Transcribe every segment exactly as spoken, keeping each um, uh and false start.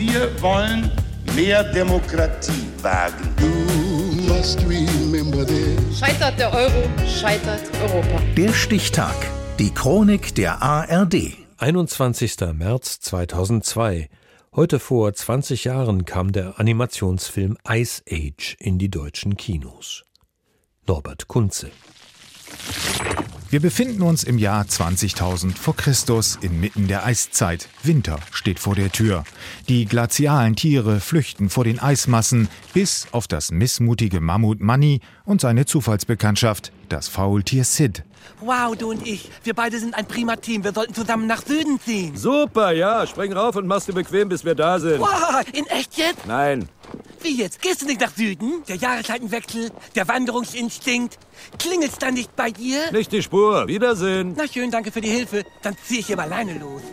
Wir wollen mehr Demokratie wagen. You must remember this. Scheitert der Euro, scheitert Europa. Der Stichtag. Die Chronik der A R D. einundzwanzigster März zweitausendzwei. Heute vor zwanzig Jahren kam der Animationsfilm Ice Age in die deutschen Kinos. Norbert Kunze. Wir befinden uns im Jahr zwanzigtausend vor Christus inmitten der Eiszeit. Winter steht vor der Tür. Die glazialen Tiere flüchten vor den Eismassen, bis auf das missmutige Mammut Manny und seine Zufallsbekanntschaft, das Faultier Sid. Wow, du und ich, wir beide sind ein prima Team. Wir sollten zusammen nach Süden ziehen. Super, ja. Spring rauf und mach's dir bequem, bis wir da sind. Wow, in echt jetzt? Nein. Wie jetzt? Gehst du nicht nach Süden? Der Jahreszeitenwechsel, der Wanderungsinstinkt. Klingelt's dann nicht bei dir? Nicht die Spur. Wiedersehen. Na schön, danke für die Hilfe. Dann zieh ich eben alleine los.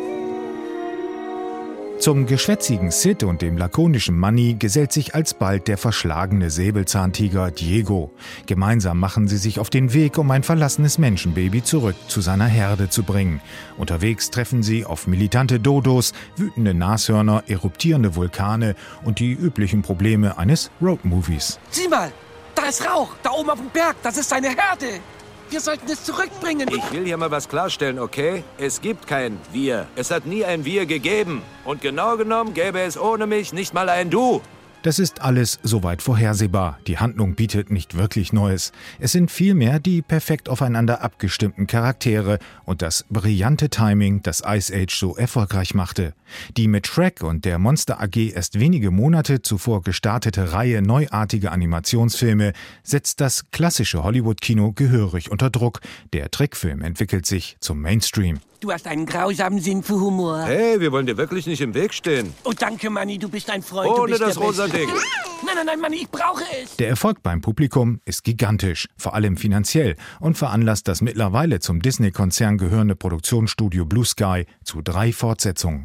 Zum geschwätzigen Sid und dem lakonischen Manny gesellt sich alsbald der verschlagene Säbelzahntiger Diego. Gemeinsam machen sie sich auf den Weg, um ein verlassenes Menschenbaby zurück zu seiner Herde zu bringen. Unterwegs treffen sie auf militante Dodos, wütende Nashörner, eruptierende Vulkane und die üblichen Probleme eines Roadmovies. Sieh mal, da ist Rauch, da oben auf dem Berg, das ist seine Herde. Wir sollten es zurückbringen. Ich will hier mal was klarstellen, okay? Es gibt kein Wir. Es hat nie ein Wir gegeben. Und genau genommen gäbe es ohne mich nicht mal ein Du. Das ist alles soweit vorhersehbar. Die Handlung bietet nicht wirklich Neues. Es sind vielmehr die perfekt aufeinander abgestimmten Charaktere und das brillante Timing, das Ice Age so erfolgreich machte. Die mit Shrek und der Monster A G erst wenige Monate zuvor gestartete Reihe neuartiger Animationsfilme setzt das klassische Hollywood-Kino gehörig unter Druck. Der Trickfilm entwickelt sich zum Mainstream. Du hast einen grausamen Sinn für Humor. Hey, wir wollen dir wirklich nicht im Weg stehen. Oh, danke, Manny, du bist ein Freund. Ohne du bist das der rosa Beste. Ding. Nein, nein, nein, Manny, ich brauche es. Der Erfolg beim Publikum ist gigantisch, vor allem finanziell, und veranlasst das mittlerweile zum Disney-Konzern gehörende Produktionsstudio Blue Sky zu drei Fortsetzungen.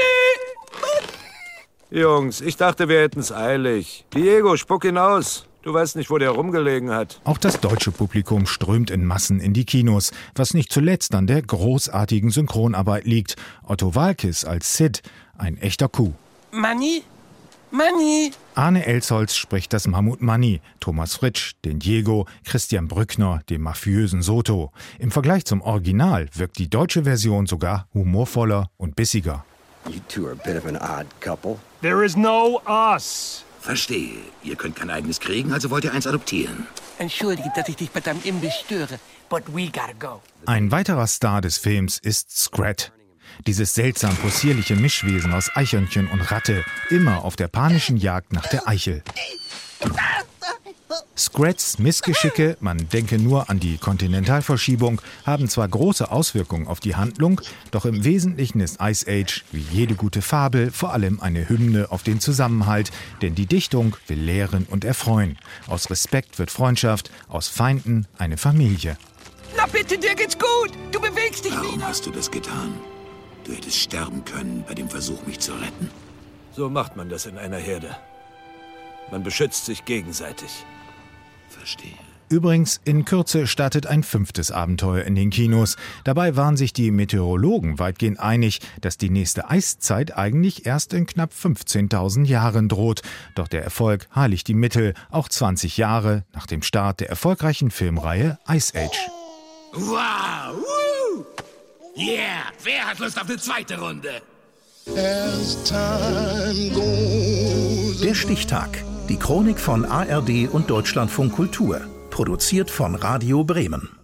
Manny! Jungs, ich dachte, wir hätten's eilig. Diego, spuck ihn aus. Du weißt nicht, wo der rumgelegen hat. Auch das deutsche Publikum strömt in Massen in die Kinos, was nicht zuletzt an der großartigen Synchronarbeit liegt. Otto Waalkes als Sid, ein echter Coup. Manny? Manny? Arne Elsholz spricht das Mammut Manny, Thomas Fritsch den Diego, Christian Brückner den mafiösen Soto. Im Vergleich zum Original wirkt die deutsche Version sogar humorvoller und bissiger. You two are a bit of an odd couple. There is no us. Verstehe. Ihr könnt kein eigenes kriegen, also wollt ihr eins adoptieren. Entschuldige, dass ich dich bei deinem Imbiss störe, but we gotta go. Ein weiterer Star des Films ist Scrat. Dieses seltsam possierliche Mischwesen aus Eichhörnchen und Ratte, immer auf der panischen Jagd nach der Eichel. Scrats Missgeschicke, man denke nur an die Kontinentalverschiebung, haben zwar große Auswirkungen auf die Handlung, doch im Wesentlichen ist Ice Age, wie jede gute Fabel, vor allem eine Hymne auf den Zusammenhalt, denn die Dichtung will lehren und erfreuen. Aus Respekt wird Freundschaft, aus Feinden eine Familie. Na bitte, dir geht's gut, du bewegst dich Warum wieder. hast du das getan? Du hättest sterben können bei dem Versuch, mich zu retten. So macht man das in einer Herde. Man beschützt sich gegenseitig. Verstehe. Übrigens, in Kürze startet ein fünftes Abenteuer in den Kinos. Dabei waren sich die Meteorologen weitgehend einig, dass die nächste Eiszeit eigentlich erst in knapp fünfzehntausend Jahren droht. Doch der Erfolg heiligt die Mittel, auch zwanzig Jahre nach dem Start der erfolgreichen Filmreihe Ice Age. Wow! Woo! Yeah! Wer hat Lust auf eine zweite Runde? As time goes Der Stichtag. Die Chronik von A R D und Deutschlandfunk Kultur. Produziert von Radio Bremen.